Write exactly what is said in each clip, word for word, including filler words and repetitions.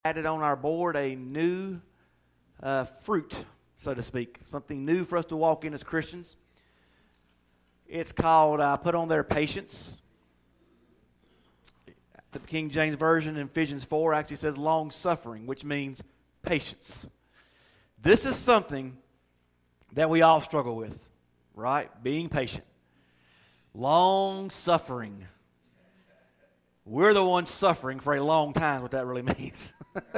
added on our board a new uh, fruit, so to speak, something new for us to walk in as Christians. It's called, I uh, put on there, patience. The King James Version in Ephesians four actually says long-suffering, which means patience. This is something that we all struggle with, right? Being patient. Long-suffering. We're the ones suffering for a long time, what that really means.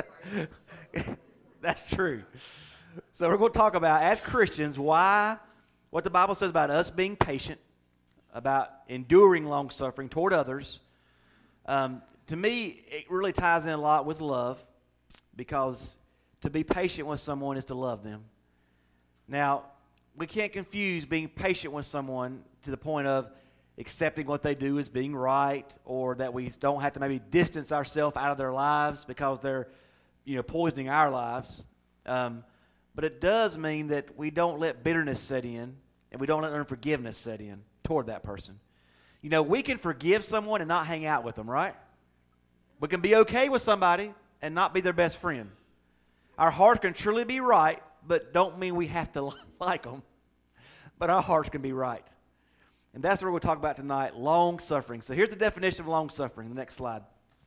That's true. So we're going to talk about, as Christians, why, what the Bible says about us being patient, about enduring long-suffering toward others. Um, to me, it really ties in a lot with love, because to be patient with someone is to love them. Now, we can't confuse being patient with someone to the point of accepting what they do as being right, or that we don't have to maybe distance ourselves out of their lives because they're, you know, poisoning our lives. Um, but it does mean that we don't let bitterness set in, and we don't let unforgiveness set in toward that person. You know, we can forgive someone and not hang out with them, right? We can be okay with somebody and not be their best friend. Our hearts can truly be right, but don't mean we have to like them. But our hearts can be right. And that's what we're going to talk about tonight, long-suffering. So here's the definition of long-suffering, the next slide.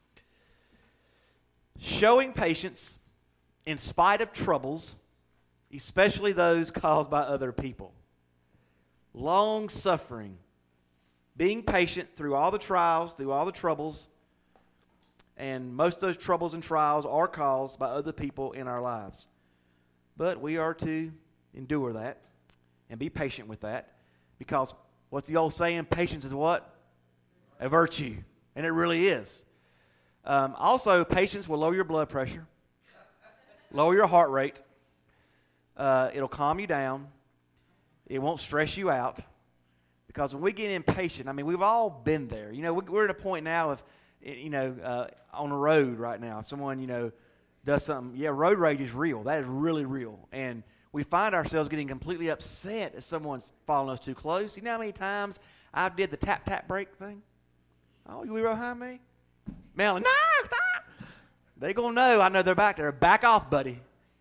Showing patience in spite of troubles, especially those caused by other people. Long-suffering. Being patient through all the trials, through all the troubles, and most of those troubles and trials are caused by other people in our lives. But we are to endure that and be patient with that, because what's the old saying? Patience is what? A virtue. And it really is. Um, also, patience will lower your blood pressure, lower your heart rate. Uh, it'll calm you down. It won't stress you out. Because when we get impatient, I mean, we've all been there. You know, we're at a point now of, you know, uh, on the road right now. Someone, you know, does something. Yeah, road rage is real. That is really real. And we find ourselves getting completely upset if someone's following us too close. You know how many times I did the tap-tap brake thing? Oh, you were behind me? Man, like, no, stop. They going to know. I know they're back there. Back off, buddy.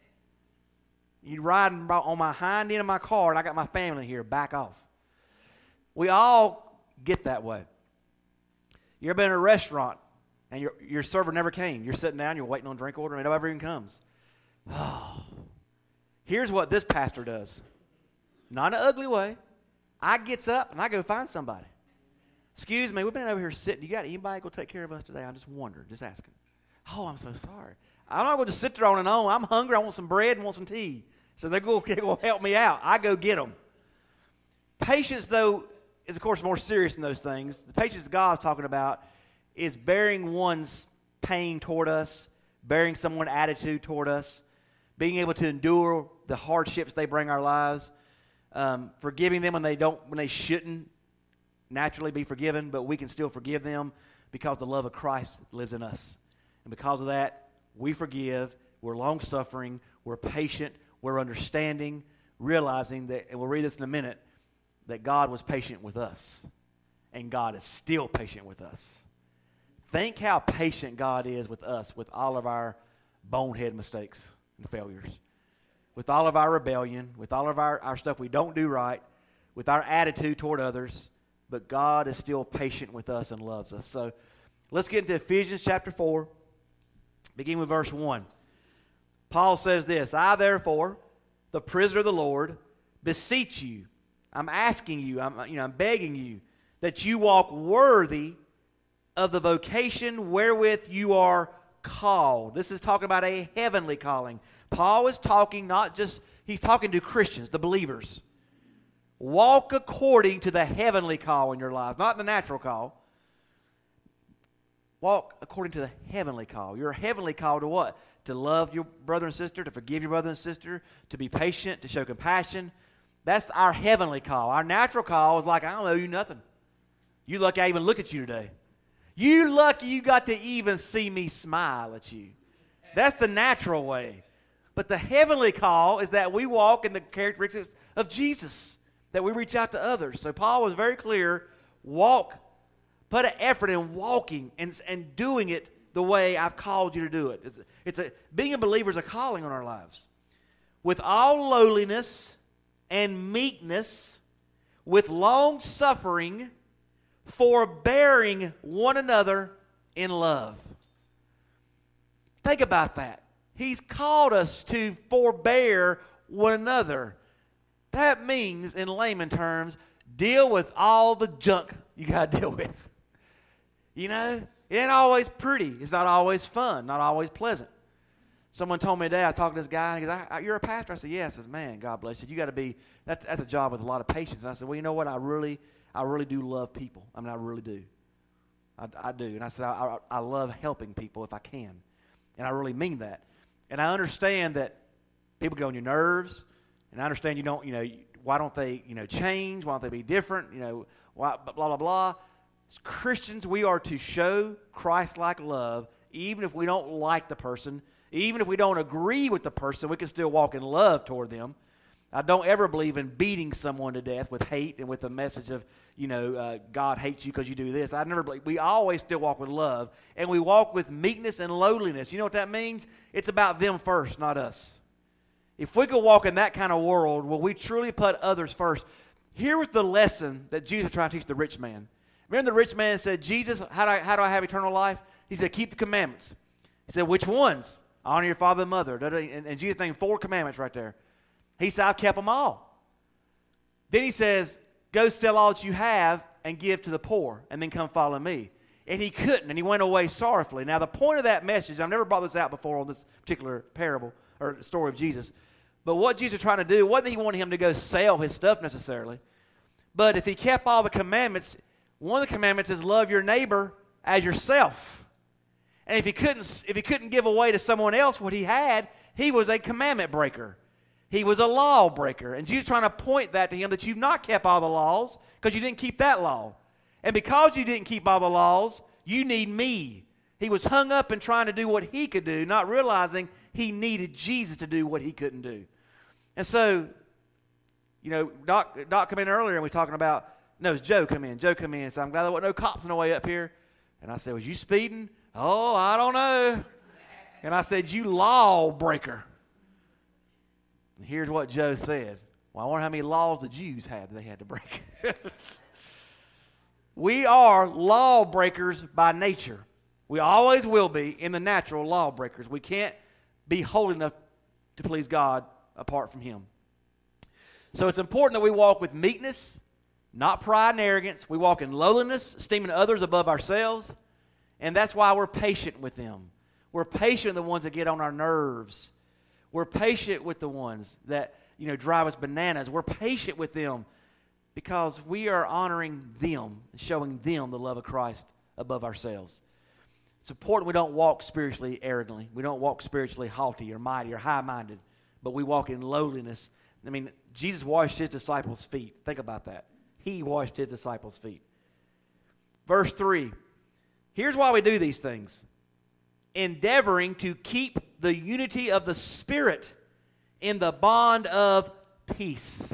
You riding on my hind end of my car, and I got my family here. Back off. We all get that way. You ever been in a restaurant, and your your server never came? You're sitting down, you're waiting on a drink order, and it never even comes. Oh. Here's what this pastor does. Not in an ugly way. I gets up, and I go find somebody. Excuse me, we've been over here sitting. You got anybody go take care of us today? I'm just wondering, just asking. Oh, I'm so sorry. I'm not going to just sit there on and on. I'm hungry. I want some bread and want some tea. So they're going to help me out. I go get them. Patience, though, is, of course, more serious than those things. The patience God's talking about is bearing one's pain toward us, bearing someone's attitude toward us, being able to endure the hardships they bring our lives, um, forgiving them when they don't, when they shouldn't naturally be forgiven, but we can still forgive them because the love of Christ lives in us. And because of that, we forgive, we're long-suffering, we're patient, we're understanding, realizing that, and we'll read this in a minute, that God was patient with us, and God is still patient with us. Think how patient God is with us, with all of our bonehead mistakes and failures, with all of our rebellion, with all of our, our stuff we don't do right, with our attitude toward others, but God is still patient with us and loves us. So let's get into Ephesians chapter four, begin with verse one. Paul says this, I therefore, the prisoner of the Lord, beseech you, I'm asking you, I'm, you know, I'm begging you, that you walk worthy of the vocation wherewith you are called. This is talking about a heavenly calling. Paul is talking not just, he's talking to Christians, the believers. Walk according to the heavenly call in your life, not the natural call. Walk according to the heavenly call. Your heavenly call to what? To love your brother and sister, to forgive your brother and sister, to be patient, to show compassion. That's our heavenly call. Our natural call is like, I don't owe you nothing. You lucky I even look at you today. You lucky you got to even see me smile at you. That's the natural way. But the heavenly call is that we walk in the characteristics of Jesus, that we reach out to others. So Paul was very clear, walk, put an effort in walking and, and doing it the way I've called you to do it. It's, it's a, being a believer is a calling on our lives. With all lowliness and meekness, with long suffering, forbearing one another in love. Think about that. He's called us to forbear one another. That means, in layman terms, deal with all the junk you got to deal with. You know, it ain't always pretty. It's not always fun, not always pleasant. Someone told me today, I talked to this guy, and he goes, I, I, you're a pastor? I said, yes. He says, man, God bless you. You got to be, that's, that's a job with a lot of patience. And I said, well, you know what? I really, I really do love people. I mean, I really do. I, I do. And I said, I, I, I love helping people if I can. And I really mean that. And I understand that people get on your nerves, and I understand you don't, you know, why don't they, you know, change? Why don't they be different? You know, why, blah, blah, blah. As Christians, we are to show Christ-like love, even if we don't like the person. Even if we don't agree with the person, we can still walk in love toward them. I don't ever believe in beating someone to death with hate and with the message of, you know, uh, God hates you because you do this. I never believe. We always still walk with love, and we walk with meekness and lowliness. You know what that means? It's about them first, not us. If we could walk in that kind of world where we truly put others first, here was the lesson that Jesus was trying to teach the rich man. Remember the rich man said, Jesus, how do I, how do I have eternal life? He said, keep the commandments. He said, which ones? Honor your father and mother. And, and Jesus named four commandments right there. He said, I've kept them all. Then he says, go sell all that you have and give to the poor, and then come follow me. And he couldn't, and he went away sorrowfully. Now, the point of that message, I've never brought this out before on this particular parable or story of Jesus, but what Jesus was trying to do wasn't he wanted him to go sell his stuff necessarily. But if he kept all the commandments, one of the commandments is love your neighbor as yourself. And if he couldn't, if he couldn't give away to someone else what he had, he was a commandment breaker. He was a law breaker. And Jesus was trying to point that to him, that you've not kept all the laws because you didn't keep that law. And because you didn't keep all the laws, you need me. He was hung up in trying to do what he could do, not realizing he needed Jesus to do what he couldn't do. And so, you know, Doc, Doc come in earlier and we were talking about, no, it was Joe come in. Joe come in and said, I'm glad there wasn't no cops on the way up here. And I said, was you speeding? Oh, I don't know. And I said, you lawbreaker. And here's what Joe said. Well, I wonder how many laws the Jews had that they had to break. We are lawbreakers by nature. We always will be in the natural lawbreakers. We can't be holy enough to please God apart from him. So it's important that we walk with meekness, not pride and arrogance. We walk in lowliness, esteeming others above ourselves. And that's why we're patient with them. We're patient with the ones that get on our nerves. We're patient with the ones that, you know, drive us bananas. We're patient with them because we are honoring them and showing them the love of Christ above ourselves. It's important we don't walk spiritually arrogantly. We don't walk spiritually haughty or mighty or high-minded, but we walk in lowliness. I mean, Jesus washed his disciples' feet. Think about that. He washed his disciples' feet. Verse three. Here's why we do these things. Endeavoring to keep the unity of the Spirit in the bond of peace.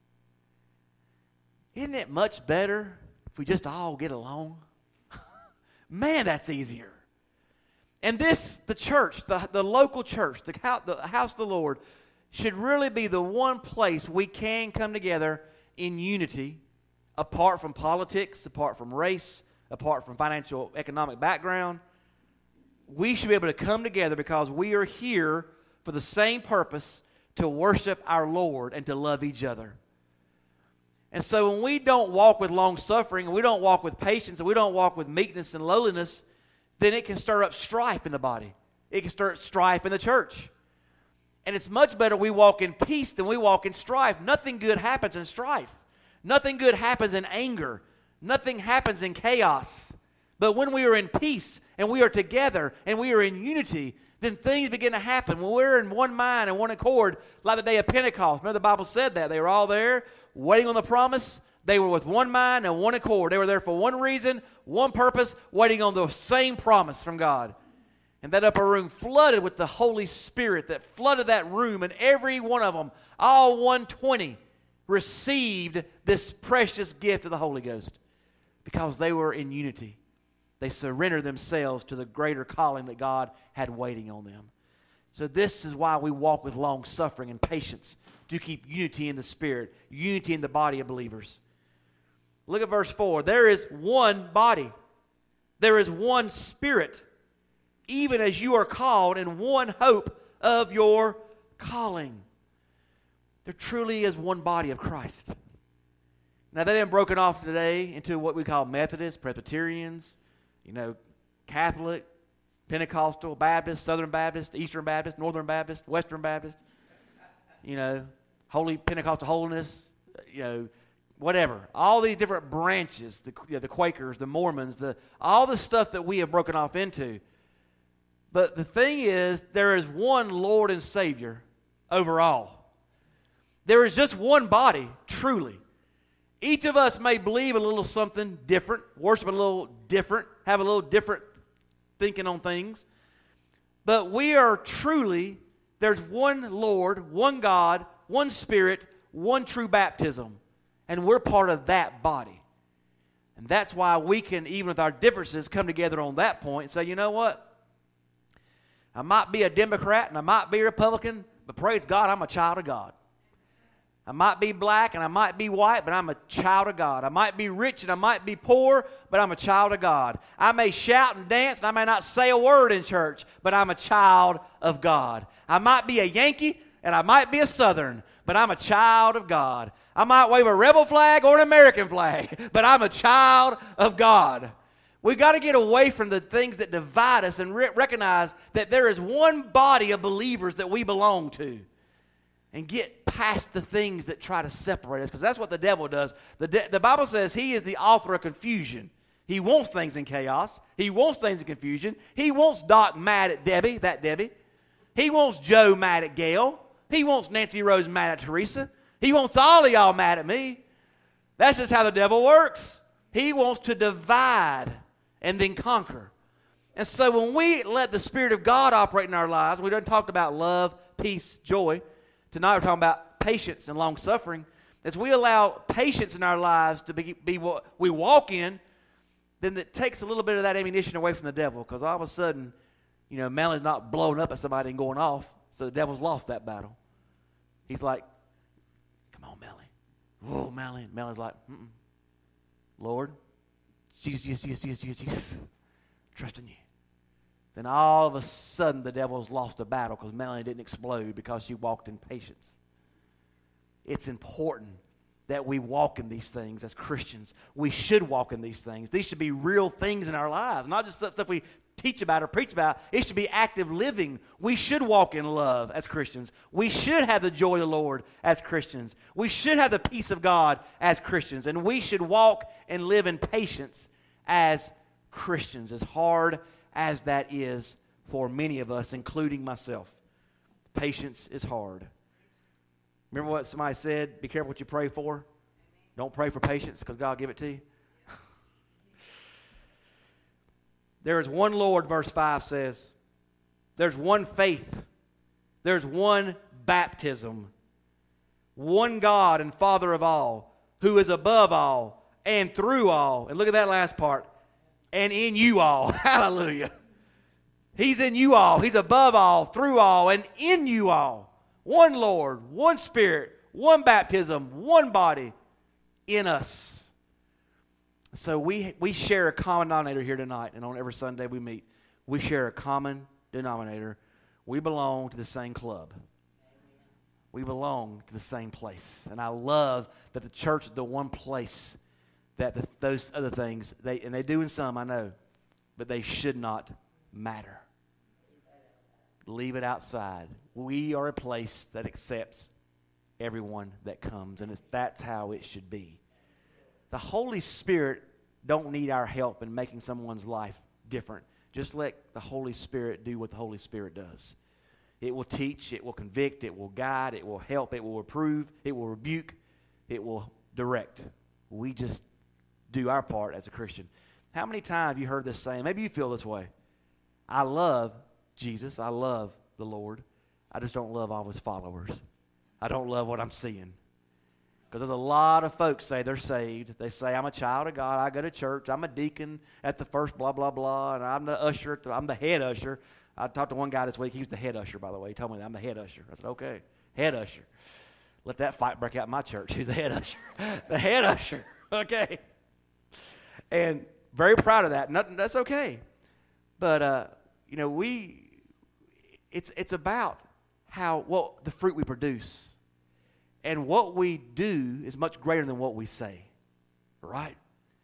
Isn't it much better if we just all get along? Man, that's easier. And this, the church, the, the local church, the house, the house of the Lord, should really be the one place we can come together in unity, apart from politics, apart from race, apart from financial, economic background. We should be able to come together because we are here for the same purpose, to worship our Lord and to love each other. And so when we don't walk with long-suffering, and we don't walk with patience, and we don't walk with meekness and lowliness, then it can stir up strife in the body. It can stir up strife in the church. And it's much better we walk in peace than we walk in strife. Nothing good happens in strife. Nothing good happens in anger. Nothing happens in chaos. But when we are in peace and we are together and we are in unity, then things begin to happen. When we're in one mind and one accord, like the day of Pentecost. Remember the Bible said that. They were all there waiting on the promise. They were with one mind and one accord. They were there for one reason, one purpose, waiting on the same promise from God. And that upper room flooded with the Holy Spirit that flooded that room, and every one of them, all one hundred twenty, received this precious gift of the Holy Ghost because they were in unity. They surrender themselves to the greater calling that God had waiting on them. So this is why we walk with long suffering and patience, to keep unity in the Spirit, unity in the body of believers. Look at verse four. There is one body. There is one Spirit, even as you are called, in one hope of your calling. There truly is one body of Christ. Now, they've been broken off today into what we call Methodists, Presbyterians, you know, Catholic, Pentecostal, Baptist, Southern Baptist, Eastern Baptist, Northern Baptist, Western Baptist, you know, Holy Pentecostal Holiness, you know, whatever. All these different branches, the, you know, the Quakers, the Mormons, the all the stuff that we have broken off into. But the thing is, there is one Lord and Savior over all. There is just one body, truly. Each of us may believe a little something different, worship a little different, have a little different thinking on things. But we are truly, there's one Lord, one God, one Spirit, one true baptism. And we're part of that body. And that's why we can, even with our differences, come together on that point and say, you know what? I might be a Democrat and I might be a Republican, but praise God, I'm a child of God. I might be black and I might be white, but I'm a child of God. I might be rich and I might be poor, but I'm a child of God. I may shout and dance and I may not say a word in church, but I'm a child of God. I might be a Yankee and I might be a Southern, but I'm a child of God. I might wave a rebel flag or an American flag, but I'm a child of God. We've got to get away from the things that divide us and re- recognize that there is one body of believers that we belong to. And get past the things that try to separate us, because that's what the devil does. The, de- the Bible says he is the author of confusion. He wants things in chaos. He wants things in confusion. He wants Doc mad at Debbie, that Debbie. He wants Joe mad at Gail. He wants Nancy Rose mad at Teresa. He wants all of y'all mad at me. That's just how the devil works. He wants to divide and then conquer. And so when we let the Spirit of God operate in our lives, we done talked about love, peace, joy. Tonight we're talking about patience and long-suffering. As we allow patience in our lives to be, be what we walk in, then it takes a little bit of that ammunition away from the devil, because all of a sudden, you know, Melanie's not blowing up at somebody and going off, so the devil's lost that battle. He's like, come on, Melanie. Whoa, Melanie. Melanie's like, mm-mm. Lord, Jesus, Jesus, Jesus, Jesus, Jesus, Jesus. Trust in you. Then all of a sudden the devil's lost a battle because Melanie didn't explode because she walked in patience. It's important that we walk in these things as Christians. We should walk in these things. These should be real things in our lives, not just stuff we teach about or preach about. It should be active living. We should walk in love as Christians. We should have the joy of the Lord as Christians. We should have the peace of God as Christians. And we should walk and live in patience as Christians, as hard as that is for many of us, including myself. Patience is hard. Remember what somebody said? Be careful what you pray for. Don't pray for patience because God will give it to you. There is one Lord, verse five says. There's one faith. There's one baptism. One God and Father of all, who is above all and through all. And look at that last part. And in you all. Hallelujah. He's in you all. He's above all, through all, and in you all. One Lord, one Spirit, one baptism, one body in us. So we, we share a common denominator here tonight, and on every Sunday we meet. We share a common denominator. We belong to the same club. We belong to the same place. And I love that the church is the one place that the, those other things, they and they do in some, I know, but they should not matter. Leave it outside. We are a place that accepts everyone that comes, and it's, that's how it should be. The Holy Spirit don't need our help in making someone's life different. Just let the Holy Spirit do what the Holy Spirit does. It will teach, it will convict, it will guide, it will help, it will reprove, it will rebuke, it will direct. We just do our part as a Christian. How many times have you heard this saying? Maybe you feel this way. I love Jesus. I love the Lord. I just don't love all his followers. I don't love what I'm seeing. Because there's a lot of folks say they're saved. They say, I'm a child of God. I go to church. I'm a deacon at the first blah, blah, blah. And I'm the usher. At the, I'm the head usher. I talked to one guy this week. He was the head usher, by the way. He told me that I'm the head usher. I said, okay, head usher. Let that fight break out in my church. Who's the head usher? The head usher. Okay. And very proud of that. Nothing, that's okay. But, uh, you know, we, it's it's about how, well, the fruit we produce. And what we do is much greater than what we say, right?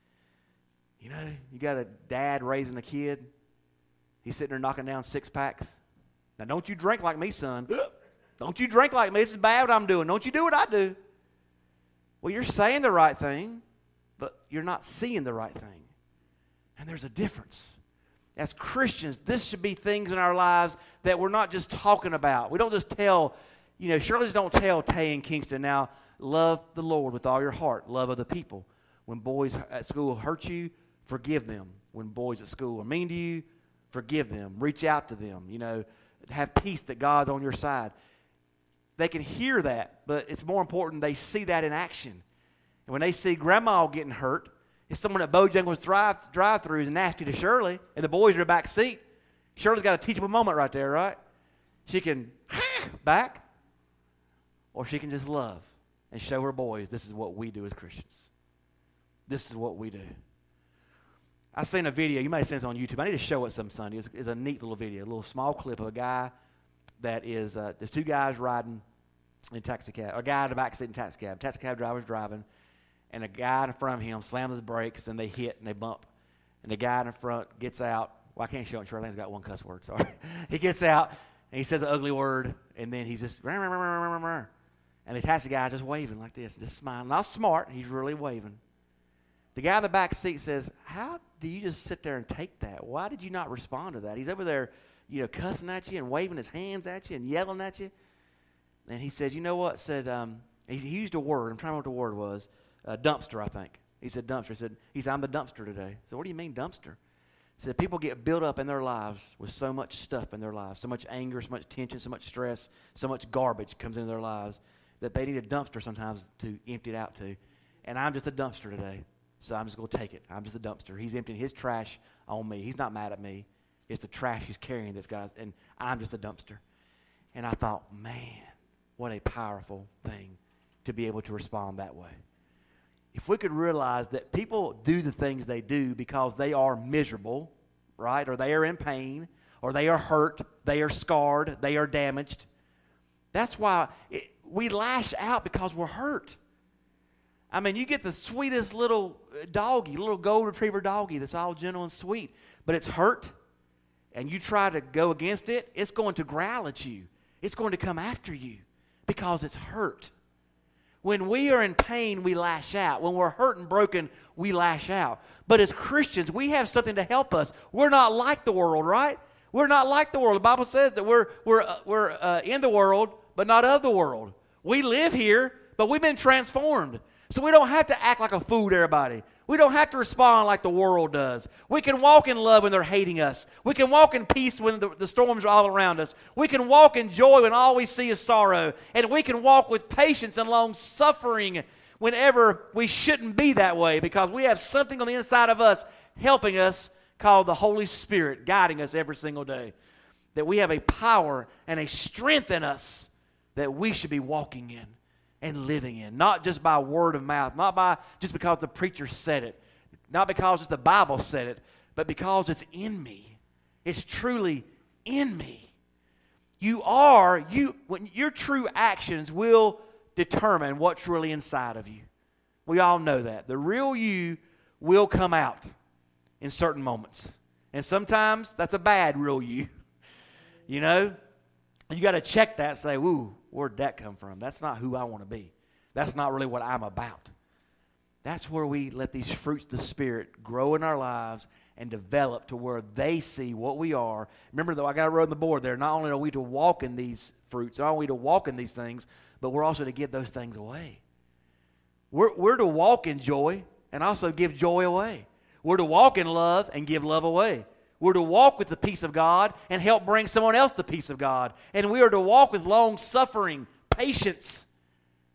You know, you got a dad raising a kid. He's sitting there knocking down six packs. Now, don't you drink like me, son. Don't you drink like me. This is bad what I'm doing. Don't you do what I do. Well, you're saying the right thing, but you're not seeing the right thing. And there's a difference. As Christians, this should be things in our lives that we're not just talking about. We don't just tell... You know, Shirley's don't tell Tay and Kingston, now, love the Lord with all your heart. Love other people. When boys at school hurt you, forgive them. When boys at school are mean to you, forgive them. Reach out to them. You know, have peace that God's on your side. They can hear that, but it's more important they see that in action. And when they see Grandma getting hurt, it's someone at Bojangles drive, drive-thru is nasty to Shirley, and the boys are in the back seat. Shirley's got a teachable moment right there, right? She can back. Or she can just love and show her boys this is what we do as Christians. This is what we do. I seen a video. You may have seen this on YouTube. I need to show it some Sunday. It's, it's a neat little video, a little small clip of a guy that is, uh, there's two guys riding in taxi cab, a guy in the back seat in taxi cab. Taxi cab driver's driving, and a guy in front of him slams his brakes, and they hit and they bump. And the guy in the front gets out. Well, I can't show it. Sure, I think he's got one cuss word. Sorry. He gets out, and he says an ugly word, and then he's just, rah, rah, rah, rah, rah, rah. And the taxi guy just waving like this, just smiling. Not smart, he's really waving. The guy in the back seat says, how do you just sit there and take that? Why did you not respond to that? He's over there, you know, cussing at you and waving his hands at you and yelling at you. And he said, you know what? Said, um, he, he used a word. I'm trying to remember what the word was. Uh, dumpster, I think. He said dumpster. He said, he said, I'm the dumpster today. So what do you mean dumpster? He said, people get built up in their lives with so much stuff in their lives, so much anger, so much tension, so much stress, so much garbage comes into their lives, that they need a dumpster sometimes to empty it out to. And I'm just a dumpster today, so I'm just going to take it. I'm just a dumpster. He's emptying his trash on me. He's not mad at me. It's the trash he's carrying, this guy, and I'm just a dumpster. And I thought, man, what a powerful thing to be able to respond that way. If we could realize that people do the things they do because they are miserable, right, or they are in pain, or they are hurt, they are scarred, they are damaged, that's why it, we lash out because we're hurt. I mean, you get the sweetest little doggy, little gold retriever doggy that's all gentle and sweet, but it's hurt, and you try to go against it, it's going to growl at you. It's going to come after you because it's hurt. When we are in pain, we lash out. When we're hurt and broken, we lash out. But as Christians, we have something to help us. We're not like the world, right? We're not like the world. The Bible says that we're, we're, uh, we're uh, in the world, but not of the world. We live here, but we've been transformed. So we don't have to act like a fool to everybody. We don't have to respond like the world does. We can walk in love when they're hating us. We can walk in peace when the, the storms are all around us. We can walk in joy when all we see is sorrow. And we can walk with patience and long suffering whenever we shouldn't be that way, because we have something on the inside of us helping us called the Holy Spirit, guiding us every single day. That we have a power and a strength in us that we should be walking in and living in, not just by word of mouth, not by just because the preacher said it, not because just the Bible said it, but because it's in me. It's truly in me. You are, you when your true actions will determine what's really inside of you. We all know that. The real you will come out in certain moments. And sometimes that's a bad real you. You know? You got to check that and say, ooh, where'd that come from? That's not who I want to be. That's not really what I'm about. That's where we let these fruits of the Spirit grow in our lives and develop to where they see what we are. Remember, though, I got to wrote on the board there, not only are we to walk in these fruits, not only are we to walk in these things, but we're also to give those things away. We're, we're to walk in joy and also give joy away. We're to walk in love and give love away. We're to walk with the peace of God and help bring someone else the peace of God. And we are to walk with long suffering, patience,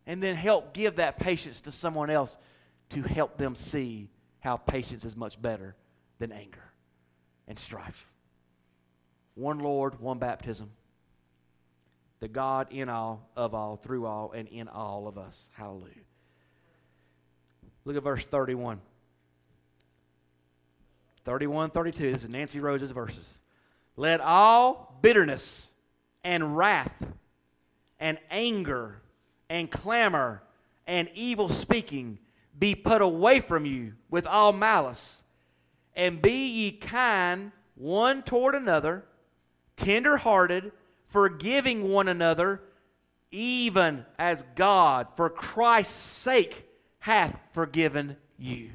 And then help give that patience to someone else to help them see how patience is much better than anger and strife. One Lord, one baptism. The God in all, of all, through all, and in all of us. Hallelujah. Look at verse thirty-one. thirty-one, thirty-two. This is Nancy Rose's verses. Let all bitterness and wrath and anger and clamor and evil speaking be put away from you with all malice. And be ye kind one toward another, tender-hearted, forgiving one another, even as God, for Christ's sake, hath forgiven you.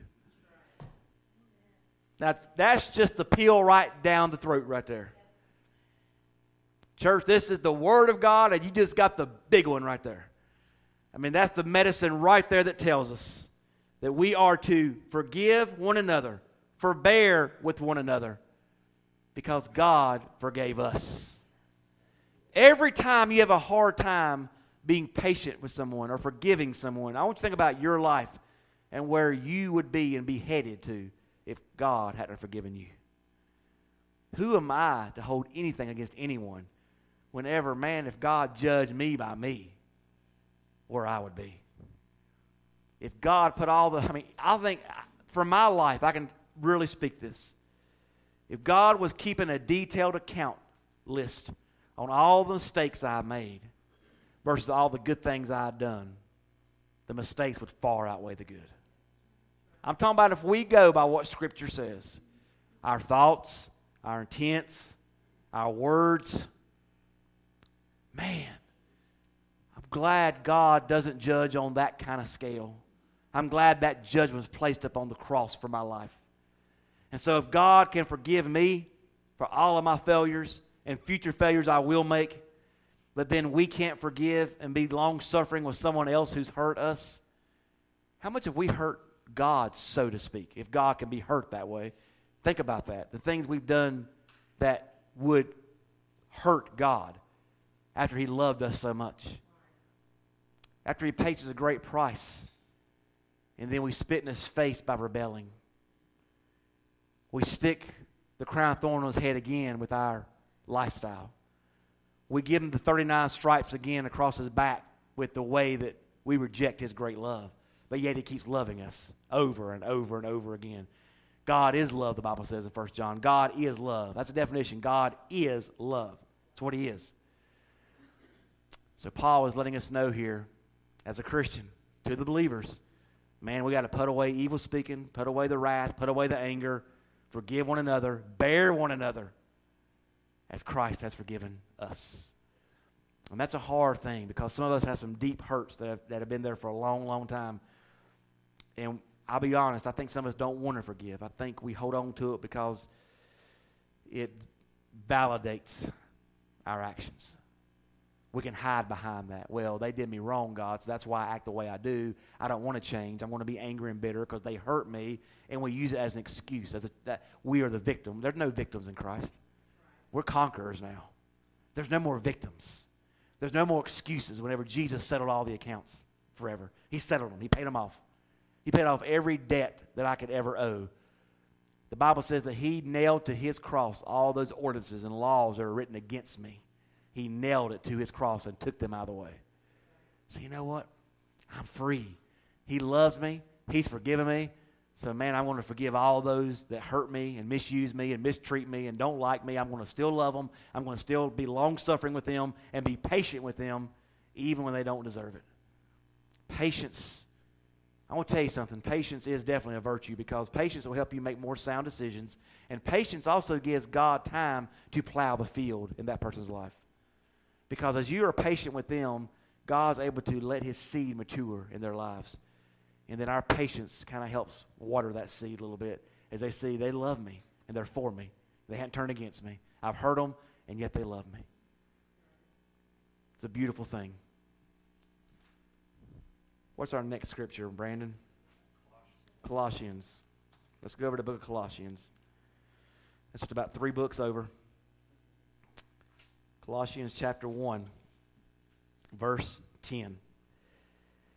Now, that's just the peel right down the throat right there. Church, this is the Word of God, and you just got the big one right there. I mean, that's the medicine right there that tells us that we are to forgive one another, forbear with one another, because God forgave us. Every time you have a hard time being patient with someone or forgiving someone, I want you to think about your life and where you would be and be headed to if God hadn't forgiven you. Who am I to hold anything against anyone whenever, man, if God judged me by me, where I would be? If God put all the, I mean, I think for my life, I can really speak this. If God was keeping a detailed account list on all the mistakes I made versus all the good things I had done, the mistakes would far outweigh the good. I'm talking about if we go by what Scripture says, our thoughts, our intents, our words, man, I'm glad God doesn't judge on that kind of scale. I'm glad that judgment was placed upon the cross for my life. And so if God can forgive me for all of my failures and future failures I will make, but then we can't forgive and be long-suffering with someone else who's hurt us, how much have we hurt God, so to speak, if God can be hurt that way? Think about that. The things we've done that would hurt God after He loved us so much. After He paid us a great price, and then we spit in His face by rebelling. We stick the crown of thorn on His head again with our lifestyle. We give Him the thirty-nine stripes again across His back with the way that we reject His great love. But yet He keeps loving us over and over and over again. God is love, the Bible says in First John. God is love. That's the definition. God is love. That's what He is. So Paul is letting us know here, as a Christian, to the believers, man, we got to put away evil speaking, put away the wrath, put away the anger, forgive one another, bear one another, as Christ has forgiven us. And that's a hard thing because some of us have some deep hurts that have, that have been there for a long, long time. And I'll be honest, I think some of us don't want to forgive. I think we hold on to it because it validates our actions. We can hide behind that. Well, they did me wrong, God, so that's why I act the way I do. I don't want to change. I want to be angry and bitter because they hurt me, and we use it as an excuse. As a, that we are the victim. There's no victims in Christ. We're conquerors now. There's no more victims. There's no more excuses whenever Jesus settled all the accounts forever. He settled them. He paid them off. He paid off every debt that I could ever owe. The Bible says that He nailed to His cross all those ordinances and laws that are written against me. He nailed it to His cross and took them out of the way. So you know what? I'm free. He loves me. He's forgiven me. So, man, I want to forgive all those that hurt me and misuse me and mistreat me and don't like me. I'm going to still love them. I'm going to still be long-suffering with them and be patient with them even when they don't deserve it. Patience. I want to tell you something. Patience is definitely a virtue because patience will help you make more sound decisions. And patience also gives God time to plow the field in that person's life. Because as you are patient with them, God's able to let His seed mature in their lives. And then our patience kind of helps water that seed a little bit as they see they love me and they're for me. They haven't turned against me. I've hurt them, and yet they love me. It's a beautiful thing. What's our next scripture, Brandon? Colossians. Colossians. Let's go over to the book of Colossians. That's just about three books over. Colossians chapter one, verse ten.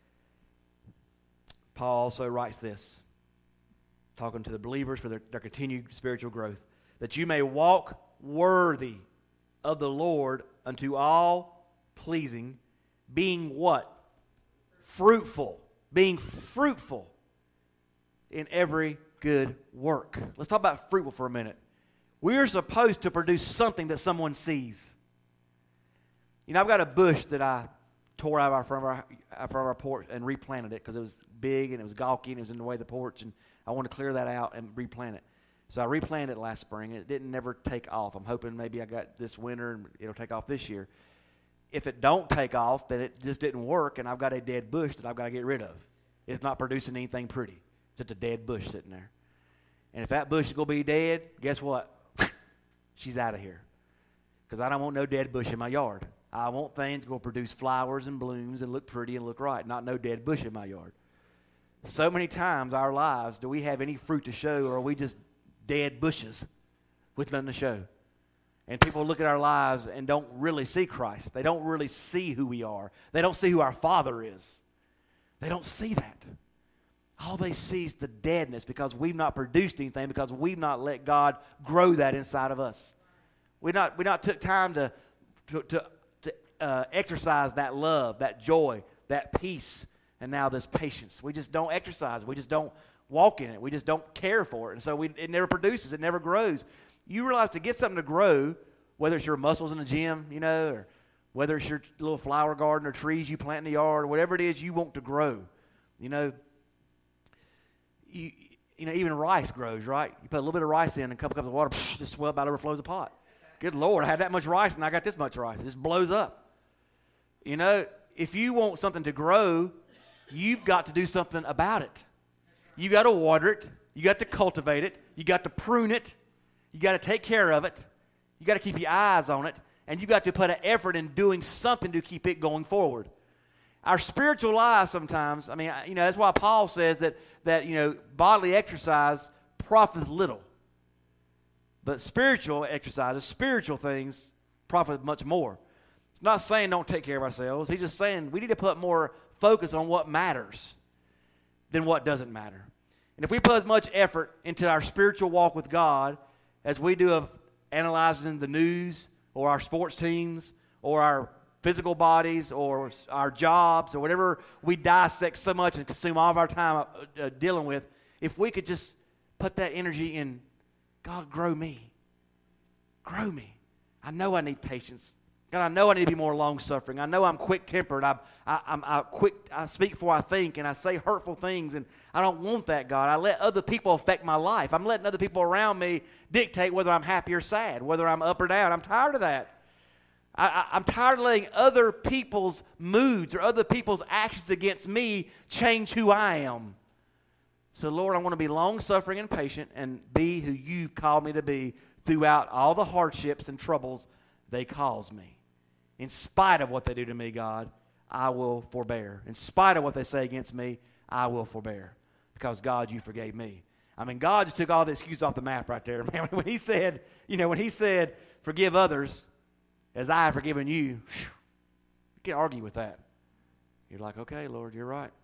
Paul also writes this, talking to the believers for their, their continued spiritual growth, that you may walk worthy of the Lord unto all pleasing, being what? Fruitful. Being fruitful in every good work. Let's talk about fruitful for a minute. We are supposed to produce something that someone sees. You know, I've got a bush that I tore out of our, from, our, from our porch and replanted it because it was big and it was gawky and it was in the way of the porch, and I wanted to clear that out and replant it. So I replanted it last spring. It didn't never take off. I'm hoping maybe I got this winter and it'll take off this year. If it don't take off, then it just didn't work, and I've got a dead bush that I've got to get rid of. It's not producing anything pretty. Just a dead bush sitting there. And if that bush is going to be dead, guess what? She's out of here. Because I don't want no dead bush in my yard. I want things to go produce flowers and blooms and look pretty and look right, not no dead bush in my yard. So many times our lives, do we have any fruit to show, or are we just dead bushes with nothing to show? And people look at our lives and don't really see Christ. They don't really see who we are. They don't see who our Father is. They don't see that. All they see is the deadness because we've not produced anything, because we've not let God grow that inside of us. We not we not took time to to to, to uh, exercise that love, that joy, that peace, and now this patience. We just don't exercise it. We just don't walk in it. We just don't care for it, and so we, it never produces. It never grows. You realize to get something to grow, whether it's your muscles in the gym, you know, or whether it's your little flower garden or trees you plant in the yard, or whatever it is you want to grow, you know, you you know, even rice grows, right? You put a little bit of rice in and a couple cups of water, psh, just swell about overflows the pot. Good Lord, I had that much rice and I got this much rice. It just blows up. You know, if you want something to grow, you've got to do something about it. You got to water it. You got to cultivate it. You got to prune it. You got to take care of it. You got to keep your eyes on it. And you got to put an effort in doing something to keep it going forward. Our spiritual lives sometimes, I mean, you know, that's why Paul says that, that you know, bodily exercise profiteth little. But spiritual exercises, spiritual things, profit much more. It's not saying don't take care of ourselves. He's just saying we need to put more focus on what matters than what doesn't matter. And if we put as much effort into our spiritual walk with God as we do of analyzing the news or our sports teams or our physical bodies or our jobs or whatever we dissect so much and consume all of our time uh, dealing with, if we could just put that energy in, God, grow me. Grow me. I know I need patience. God, I know I need to be more long-suffering. I know I'm quick-tempered. I, I, I'm I quick. I speak before I think, and I say hurtful things, and I don't want that, God. I let other people affect my life. I'm letting other people around me dictate whether I'm happy or sad, whether I'm up or down. I'm tired of that. I, I, I'm tired of letting other people's moods or other people's actions against me change who I am. So, Lord, I want to be long-suffering and patient and be who you've called me to be throughout all the hardships and troubles they cause me. In spite of what they do to me, God, I will forbear. In spite of what they say against me, I will forbear. Because, God, you forgave me. I mean, God just took all the excuses off the map right there. Man, when he said, you know, when he said, forgive others as I have forgiven you, whew, you can't argue with that. You're like, okay, Lord, you're right.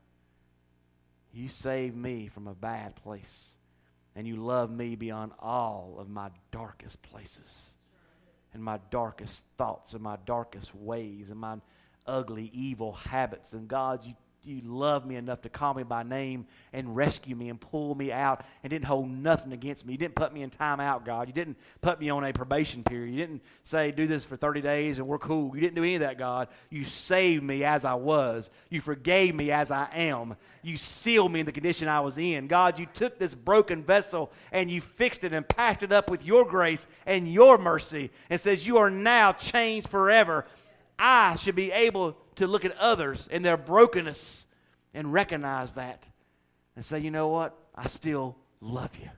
You saved me from a bad place. And you love me beyond all of my darkest places. And my darkest thoughts and my darkest ways and my ugly, evil habits. And God, you, you love me enough to call me by name and rescue me and pull me out and didn't hold nothing against me. You didn't put me in time out, God. You didn't put me on a probation period. You didn't say, do this for thirty days and we're cool. You didn't do any of that, God. You saved me as I was. You forgave me as I am. You sealed me in the condition I was in. God, you took this broken vessel and you fixed it and packed it up with your grace and your mercy and says you are now changed forever. I should be able to look at others in their brokenness and recognize that and say, you know what? I still love you.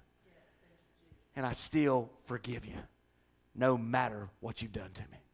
And I still forgive you no matter what you've done to me.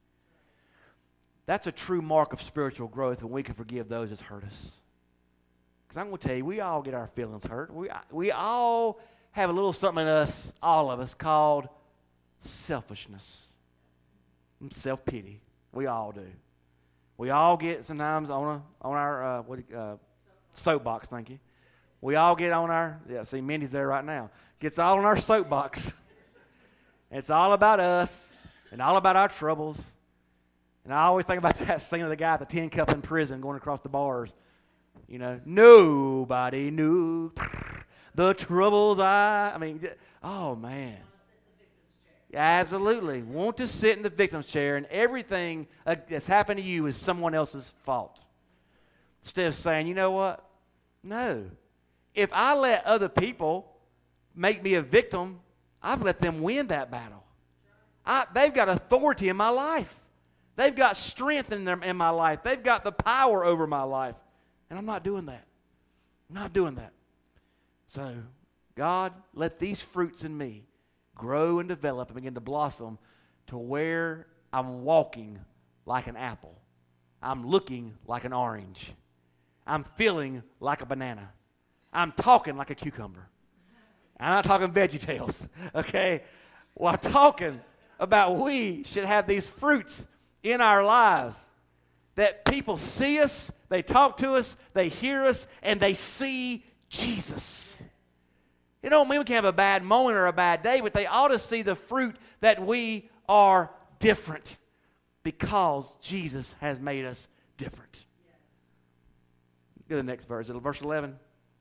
That's a true mark of spiritual growth when we can forgive those that hurt us. Because I'm going to tell you, we all get our feelings hurt. We, we all have a little something in us, all of us, called selfishness and self-pity. We all do. We all get sometimes on a, on our uh, what, uh, soapbox, thank you. We all get on our, yeah, see, Mindy's there right now. Gets all on our soapbox. It's all about us and all about our troubles. And I always think about that scene of the guy at the tin cup in prison going across the bars. You know, nobody knew the troubles I, I mean, oh, man. Absolutely. Want to sit in the victim's chair, and everything uh, that's happened to you is someone else's fault. Instead of saying, you know what? No. If I let other people make me a victim, I've let them win that battle. I, they've got authority in my life. They've got strength in, their, in my life. They've got the power over my life. And I'm not doing that. I'm not doing that. So, God, let these fruits in me grow and develop and begin to blossom to where I'm walking like an apple. I'm looking like an orange. I'm feeling like a banana. I'm talking like a cucumber. I'm not talking VeggieTales, okay? Well, I'm talking about we should have these fruits in our lives that people see us, they talk to us, they hear us, and they see Jesus. It don't mean we can have a bad moment or a bad day, but they ought to see the fruit that we are different because Jesus has made us different. Go to the next verse. Verse eleven.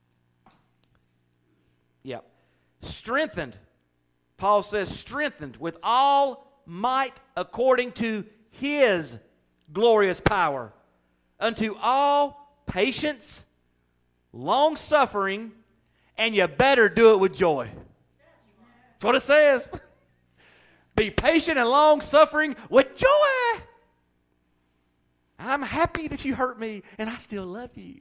Yep. Strengthened. Paul says, strengthened with all might according to his glorious power, unto all patience, long-suffering, and you better do it with joy. That's what it says. Be patient and long-suffering with joy. I'm happy that you hurt me, and I still love you.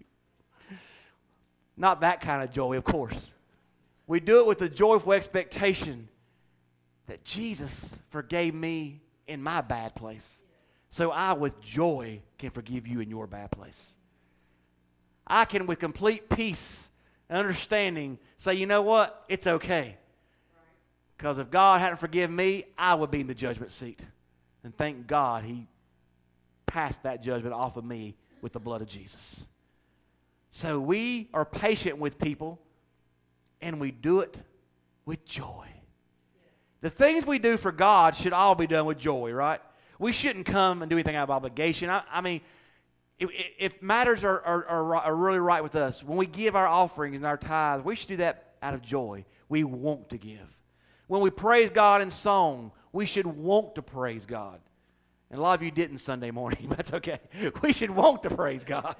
Not that kind of joy, of course. We do it with the joyful expectation that Jesus forgave me in my bad place. So I, with joy, can forgive you in your bad place. I can, with complete peace and understanding, say, you know what? It's okay. Because if God hadn't forgiven me, I would be in the judgment seat. And thank God he passed that judgment off of me with the blood of Jesus. So we are patient with people, and we do it with joy. The things we do for God should all be done with joy, right? We shouldn't come and do anything out of obligation. I, I mean, if, if matters are, are, are, are really right with us, when we give our offerings and our tithes, we should do that out of joy. We want to give. When we praise God in song, we should want to praise God. And a lot of you didn't Sunday morning, but that's okay. We should want to praise God.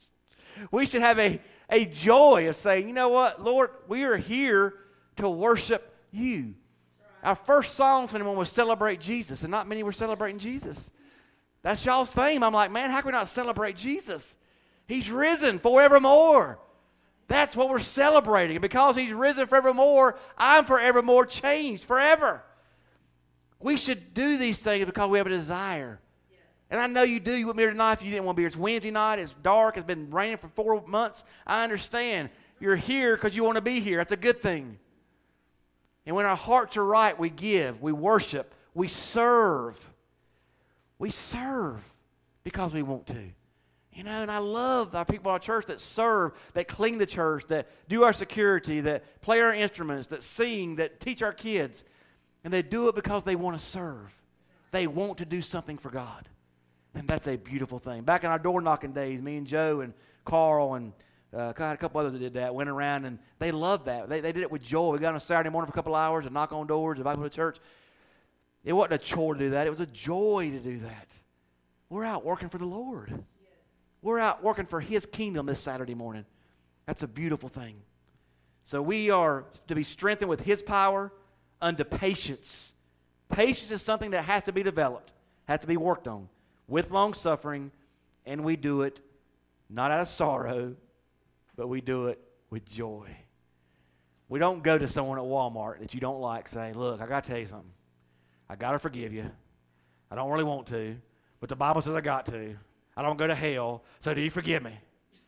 We should have a, a joy of saying, you know what, Lord, we are here to worship you. Our first song for anyone was Celebrate Jesus, and not many were celebrating Jesus. That's y'all's theme. I'm like, man, how can we not celebrate Jesus? He's risen forevermore. That's what we're celebrating. And because he's risen forevermore, I'm forevermore changed forever. We should do these things because we have a desire. Yes. And I know you do. You wouldn't be here tonight if you didn't want to be here. It's Wednesday night. It's dark. It's been raining for four months. I understand. You're here because you want to be here. That's a good thing. And when our hearts are right, we give, we worship, we serve. We serve because we want to. You know, and I love our people in our church that serve, that clean the church, that do our security, that play our instruments, that sing, that teach our kids. And they do it because they want to serve. They want to do something for God. And that's a beautiful thing. Back in our door knocking days, me and Joe and Carl and uh, God, a couple others that did that, went around and they loved that. They, they did it with joy. We got on a Saturday morning for a couple hours and knock on doors, invite people to church. It wasn't a chore to do that. It was a joy to do that. We're out working for the Lord. Yes. We're out working for his kingdom this Saturday morning. That's a beautiful thing. So we are to be strengthened with his power unto patience. Patience is something that has to be developed, has to be worked on with long suffering, and we do it not out of sorrow, but we do it with joy. We don't go to someone at Walmart that you don't like, say, look, I got to tell you something. I got to forgive you. I don't really want to, but the Bible says I got to. I don't go to hell, so do you forgive me?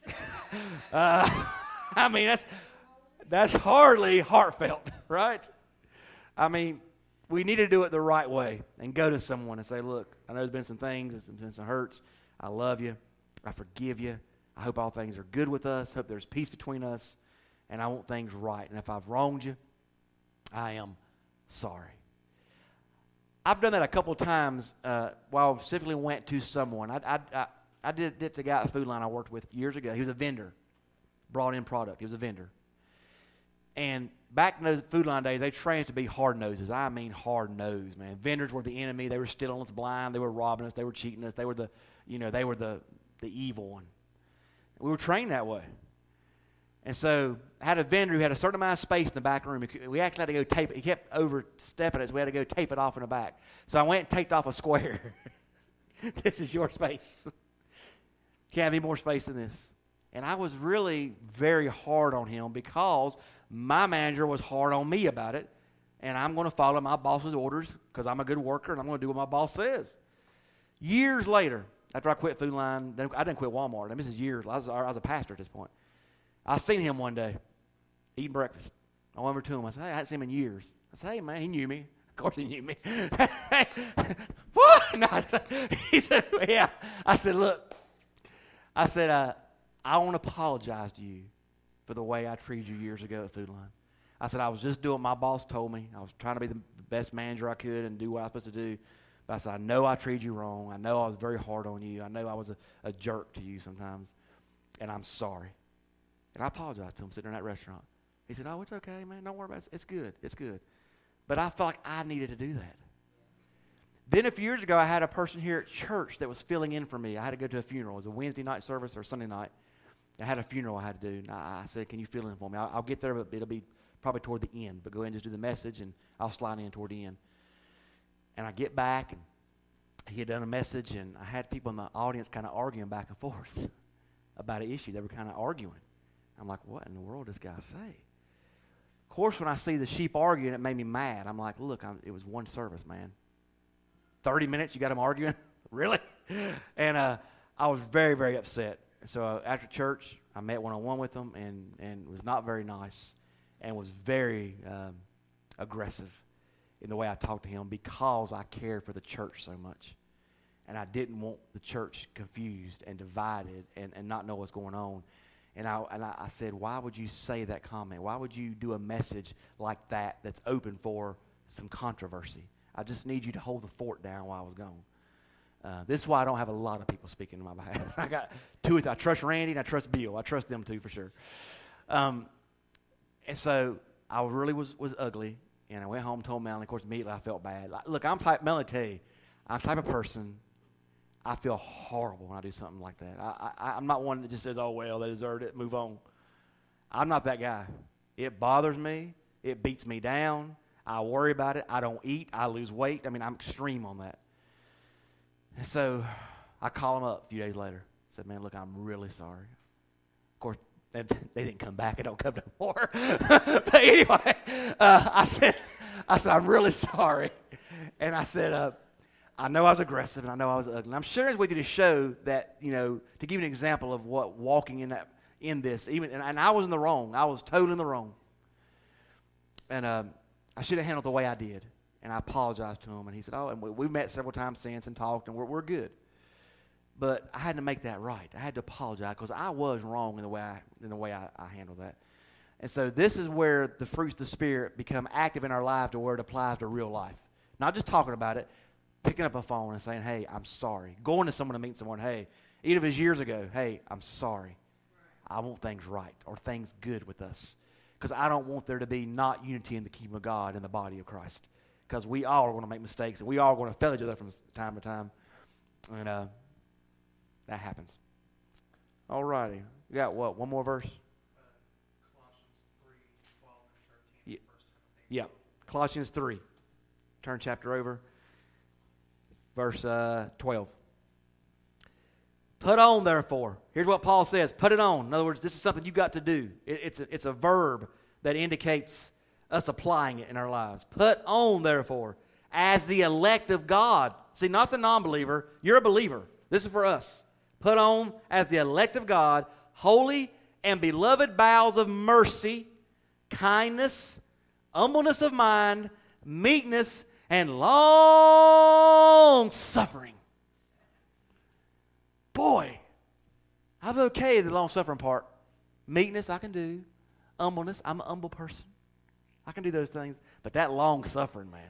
uh, I mean, that's that's hardly heartfelt, right? I mean, we need to do it the right way and go to someone and say, look, I know there's been some things, there's been some hurts. I love you. I forgive you. I hope all things are good with us. Hope there's peace between us. and I want things right. And if I've wronged you, I am sorry. I've done that a couple times uh, while I specifically went to someone. I, I, I, I did it to the guy at Food Line I worked with years ago. He was a vendor, brought in product. He was a vendor. And back in those Food Line days, they trained us to be hard noses. I mean hard nosed, man. Vendors were the enemy. They were stealing us blind. They were robbing us. They were cheating us. They were the, you know, they were the, the evil one. We were trained that way. And so I had a vendor who had a certain amount of space in the back room. We actually had to go tape it. He kept overstepping it, so we had to go tape it off in the back. So I went and taped off a square. This is your space. Can't have any more space than this. And I was really very hard on him because my manager was hard on me about it. And I'm going to follow my boss's orders because I'm a good worker and I'm going to do what my boss says. Years later, after I quit Food Line, I didn't quit Walmart. I mean, this is years. I was, I was a pastor at this point. I seen him one day eating breakfast. I went over to him. I said, hey, I hadn't seen him in years. I said, hey, man, he knew me. Of course he knew me. What? No, he said, yeah. I said, look. I said, uh, I want to apologize to you for the way I treated you years ago at Food Line. I said, I was just doing what my boss told me. I was trying to be the best manager I could and do what I was supposed to do. But I said, I know I treated you wrong. I know I was very hard on you. I know I was a, a jerk to you sometimes. And I'm sorry. And I apologized to him sitting in that restaurant. He said, oh, it's okay, man. Don't worry about it. It's good. It's good. But I felt like I needed to do that. Then a few years ago, I had a person here at church that was filling in for me. I had to go to a funeral. It was a Wednesday night service or Sunday night. I had a funeral I had to do. And I, I said, can you fill in for me? I'll, I'll get there, but it'll be probably toward the end. But go ahead and just do the message, and I'll slide in toward the end. And I get back, and he had done a message, and I had people in the audience kind of arguing back and forth about an issue. They were kind of arguing. I'm like, what in the world does this guy say? Of course, when I see the sheep arguing, it made me mad. I'm like, look, I'm, it was one service, man. thirty minutes, you got them arguing? Really? And uh, I was very, very upset. So uh, after church, I met one-on-one with him and, and was not very nice and was very um, aggressive in the way I talked to him because I cared for the church so much. And I didn't want the church confused and divided and, and not know what's going on. And I and I, I said, why would you say that comment? Why would you do a message like that that's open for some controversy? I just need you to hold the fort down while I was gone. Uh, this is why I don't have a lot of people speaking on my behalf. I got two. I trust Randy and I trust Bill. I trust them too for sure. Um, and so I really was was ugly. And I went home, told Melanie. Of course, immediately I felt bad. Like, look, I'm type. Melanie, tell you, I'm the type of person. I feel horrible when I do something like that. I, I, I'm not one that just says, oh, well, they deserved it, move on. I'm not that guy. It bothers me. It beats me down. I worry about it. I don't eat. I lose weight. I mean, I'm extreme on that. And so I call them up a few days later. I said, man, look, I'm really sorry. Of course, they, they didn't come back. They don't come no more. But anyway, uh, I said, I said, I'm really sorry. And I said, uh, I know I was aggressive and I know I was ugly. And I'm sharing this with you to show that, you know, to give you an example of what walking in that in this, even and, and I was in the wrong. I was totally in the wrong. And um, I should have handled the way I did. And I apologized to him. And he said, oh, and we, we've met several times since and talked, and we're, we're good. But I had to make that right. I had to apologize because I was wrong in the way I, in the way I, I handled that. And so this is where the fruits of the Spirit become active in our life to where it applies to real life. Not just talking about it, picking up a phone and saying, hey, I'm sorry. Going to someone to meet someone, hey, even if it's years ago, hey, I'm sorry. I want things right or things good with us. Because I don't want there to be not unity in the kingdom of God in the body of Christ. Because we all are going to make mistakes, and we all are going to fail each other from time to time. And uh, that happens. All righty. We got what? One more verse? Uh, Colossians three, twelve and thirteen. Yeah. First Timothy. Yeah. Colossians three. Turn chapter over. Verse uh, twelve. Put on, therefore. Here's what Paul says. Put it on. In other words, this is something you got to do. It, it's, a, it's a verb that indicates us applying it in our lives. Put on, therefore, as the elect of God. See, not the non-believer. You're a believer. This is for us. Put on as the elect of God, holy and beloved bowels of mercy, kindness, humbleness of mind, meekness, and long suffering. Boy, I'm okay with the long suffering part. Meekness I can do. Humbleness. I'm an humble person. I can do those things. But that long-suffering, man.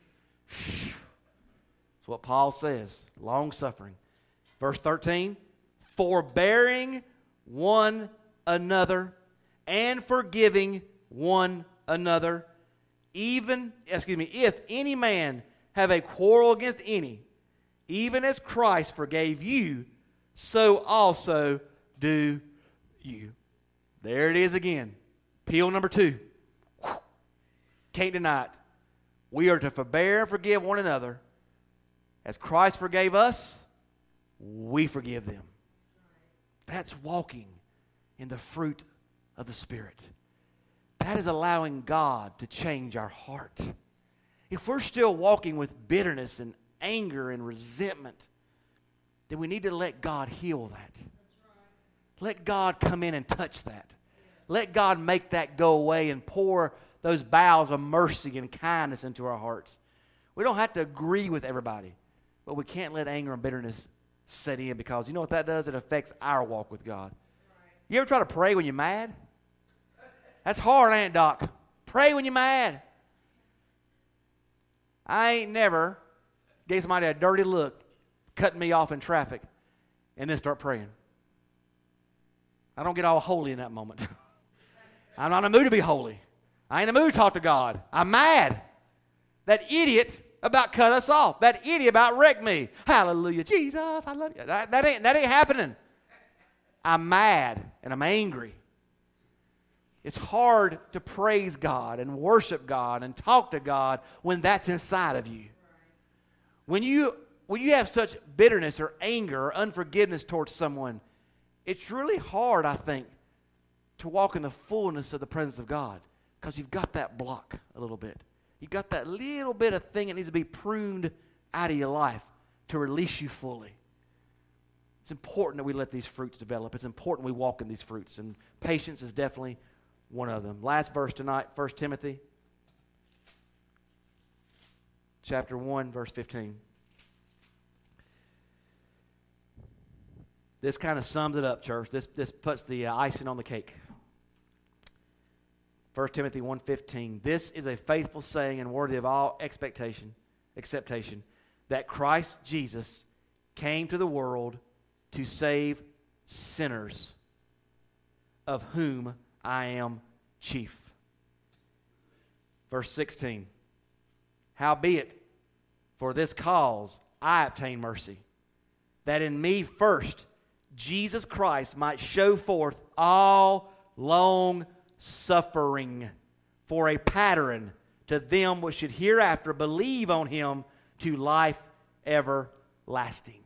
That's what Paul says. Long-suffering. Verse thirteen. Forbearing one another and forgiving one another. Even, excuse me, if any man have a quarrel against any, even as Christ forgave you, so also do you. There it is again. Peel number two. Whew. Can't deny it. We are to forbear and forgive one another. As Christ forgave us, we forgive them. That's walking in the fruit of the Spirit. That is allowing God to change our heart. If we're still walking with bitterness and anger and resentment, then we need to let God heal that. Let God come in and touch that. Let God make that go away and pour those bowels of mercy and kindness into our hearts. We don't have to agree with everybody, but we can't let anger and bitterness set in, because you know what that does? It affects our walk with God. You ever try to pray when you're mad? That's hard, ain't it, Doc? Pray when you're mad. I ain't never gave somebody a dirty look, cutting me off in traffic, and then start praying. I don't get all holy in that moment. I'm not in the mood to be holy. I ain't in the mood to talk to God. I'm mad. That idiot about cut us off. That idiot about wrecked me. Hallelujah, Jesus, I love you. That, that, ain't, that ain't happening. I'm mad and I'm angry. It's hard to praise God and worship God and talk to God when that's inside of you. When you, when you have such bitterness or anger or unforgiveness towards someone, it's really hard, I think, to walk in the fullness of the presence of God, because you've got that block a little bit. You've got that little bit of thing that needs to be pruned out of your life to release you fully. It's important that we let these fruits develop. It's important we walk in these fruits, and patience is definitely one of them. Last verse tonight, First Timothy chapter one, verse fifteen. This kind of sums it up, church. This, this puts the uh, icing on the cake. First Timothy one fifteen. This is a faithful saying and worthy of all expectation, acceptation, that Christ Jesus came to the world to save sinners, of whom I am chief. Verse sixteen. Howbeit, for this cause I obtain mercy, that in me first Jesus Christ might show forth all long suffering for a pattern to them which should hereafter believe on him to life everlasting.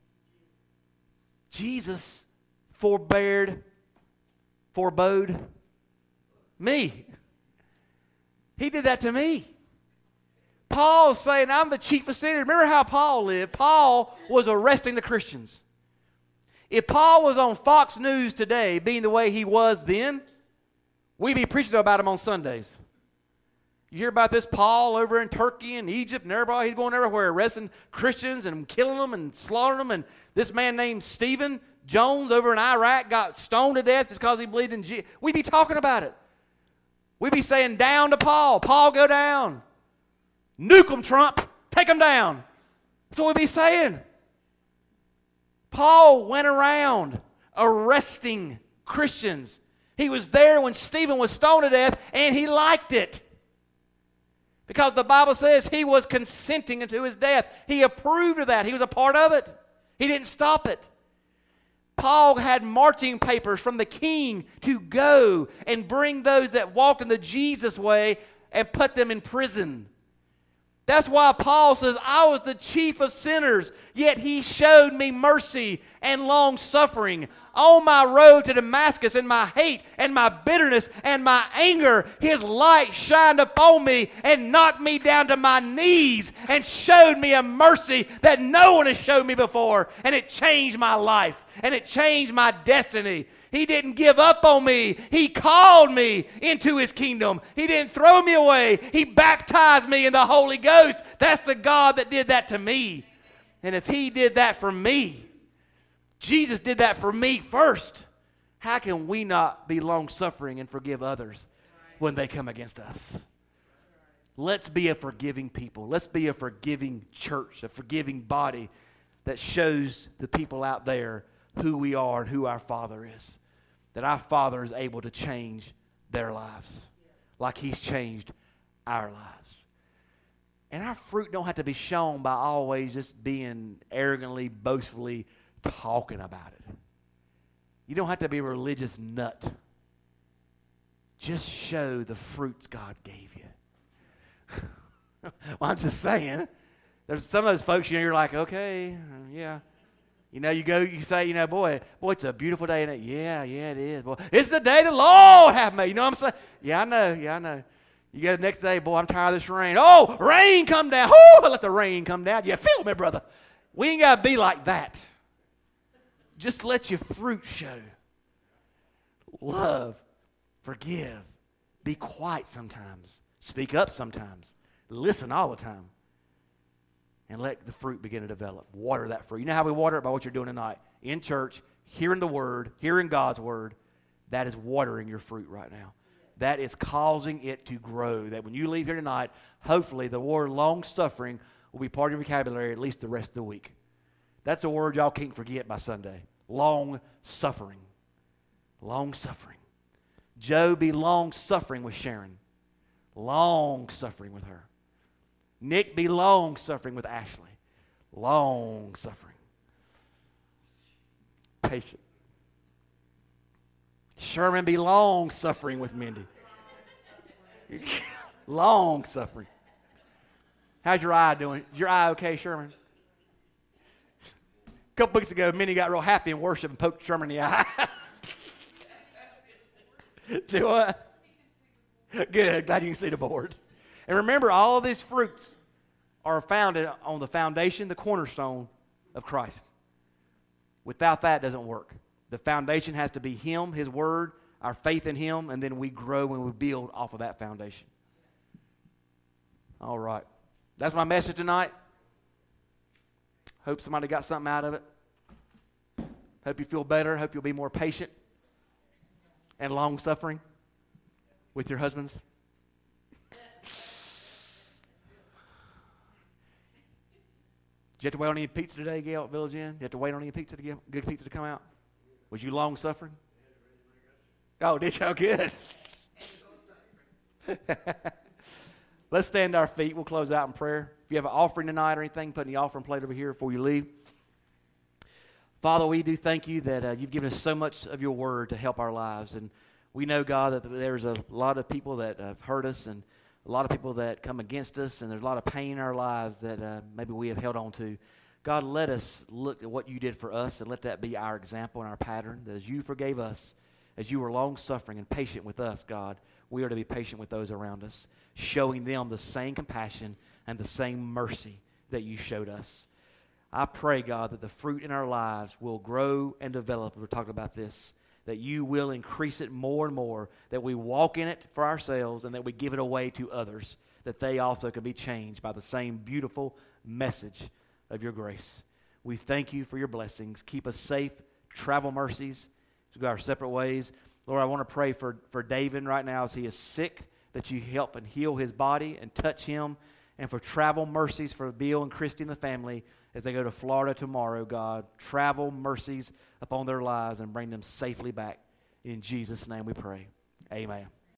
Jesus forbeared, forebode me. He did that to me. Paul's saying, I'm the chief of sinners. Remember how Paul lived? Paul was arresting the Christians. If Paul was on Fox News today, being the way he was then, we'd be preaching about him on Sundays. You hear about this Paul over in Turkey and Egypt and everybody, he's going everywhere, arresting Christians and killing them and slaughtering them. And this man named Stephen Jones over in Iraq got stoned to death just because he believed in Jesus. We'd be talking about it. We'd be saying, down to Paul. Paul, go down. Nuke him, Trump. Take him down. That's what we'd be saying. Paul went around arresting Christians. He was there when Stephen was stoned to death, and he liked it. Because the Bible says he was consenting unto his death. He approved of that. He was a part of it. He didn't stop it. Paul had marching papers from the king to go and bring those that walked in the Jesus way and put them in prison. That's why Paul says, I was the chief of sinners, yet he showed me mercy and long suffering. On my road to Damascus, in my hate and my bitterness and my anger, his light shined upon me and knocked me down to my knees and showed me a mercy that no one has showed me before. And it changed my life and it changed my destiny. He didn't give up on me. He called me into his kingdom. He didn't throw me away. He baptized me in the Holy Ghost. That's the God that did that to me. And if he did that for me, Jesus did that for me first. How can we not be long-suffering and forgive others when they come against us? Let's be a forgiving people. Let's be a forgiving church, a forgiving body that shows the people out there who we are and who our Father is. That our Father is able to change their lives like He's changed our lives. And our fruit don't have to be shown by always just being arrogantly, boastfully talking about it. You don't have to be a religious nut. Just show the fruits God gave you. Well, I'm just saying, there's some of those folks, you know, you're like, okay, yeah. You know, you go, you say, you know, boy, boy, it's a beautiful day, isn't it? Yeah, yeah, it is. Boy, it's the day the Lord hath made. You know what I'm saying? Yeah, I know, yeah, I know. You go the next day, boy, I'm tired of this rain. Oh, rain come down. Oh, let the rain come down. You feel me, brother? We ain't got to be like that. Just let your fruit show. Love, forgive, be quiet sometimes, speak up sometimes, listen all the time, and let the fruit begin to develop. Water that fruit. You know how we water it? By what you're doing tonight. In church, hearing the word, hearing God's word, that is watering your fruit right now. That is causing it to grow. That when you leave here tonight, hopefully the word long-suffering will be part of your vocabulary at least the rest of the week. That's a word y'all can't forget by Sunday. Long-suffering. Long-suffering. Joe be long-suffering with Sharon. Long-suffering with her. Nick be long-suffering with Ashley. Long-suffering. Patient. Sherman be long-suffering with Mindy. Long-suffering. How's your eye doing? Is your eye okay, Sherman? A couple weeks ago, Mindy got real happy in worship and poked Sherman in the eye. Do what? Good. Glad you can see the board. And remember, all of these fruits are founded on the foundation, the cornerstone of Christ. Without that, it doesn't work. The foundation has to be Him, His Word, our faith in Him, and then we grow and we build off of that foundation. All right. That's my message tonight. Hope somebody got something out of it. Hope you feel better. Hope you'll be more patient and long-suffering with your husbands. Did you have to wait on any pizza today, Gail, at Village Inn? Did you have to wait on any pizza to get good pizza to come out? Was you long-suffering? Oh, did you? Oh, good. Let's stand to our feet. We'll close out in prayer. If you have an offering tonight or anything, put in the offering plate over here before you leave. Father, we do thank you that uh, you've given us so much of your word to help our lives. And we know, God, that there's a lot of people that have hurt us and a lot of people that come against us, and there's a lot of pain in our lives that uh, maybe we have held on to. God, let us look at what you did for us and let that be our example and our pattern, that as you forgave us, as you were long-suffering and patient with us, God, we are to be patient with those around us, showing them the same compassion and the same mercy that you showed us. I pray, God, that the fruit in our lives will grow and develop. We're talking about this, that you will increase it more and more, that we walk in it for ourselves and that we give it away to others, that they also can be changed by the same beautiful message of your grace. We thank you for your blessings. Keep us safe. Travel mercies to go our separate ways. Lord, I want to pray for, for David right now as he is sick, that you help and heal his body and touch him, and for travel mercies for Bill and Christy and the family as they go to Florida tomorrow, God. Travel mercies upon their lives and bring them safely back. In Jesus' name we pray. Amen.